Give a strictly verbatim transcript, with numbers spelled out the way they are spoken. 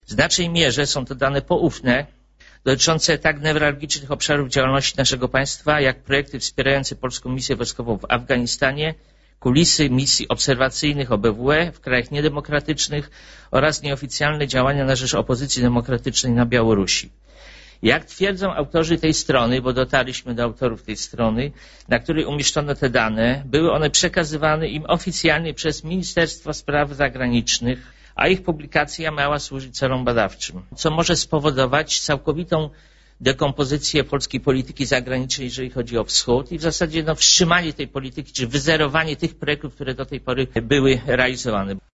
W znacznej mierze są to dane poufne, dotyczące tak newralgicznych obszarów działalności naszego państwa, jak projekty wspierające polską misję wojskową w Afganistanie, kulisy misji obserwacyjnych O B W E w krajach niedemokratycznych oraz nieoficjalne działania na rzecz opozycji demokratycznej na Białorusi. Jak twierdzą autorzy tej strony, bo dotarliśmy do autorów tej strony, na której umieszczono te dane, były one przekazywane im oficjalnie przez Ministerstwo Spraw Zagranicznych, a ich publikacja miała służyć celom badawczym, co może spowodować całkowitą dekompozycję polskiej polityki zagranicznej, jeżeli chodzi o wschód i w zasadzie no, wstrzymanie tej polityki, czy wyzerowanie tych projektów, które do tej pory były realizowane.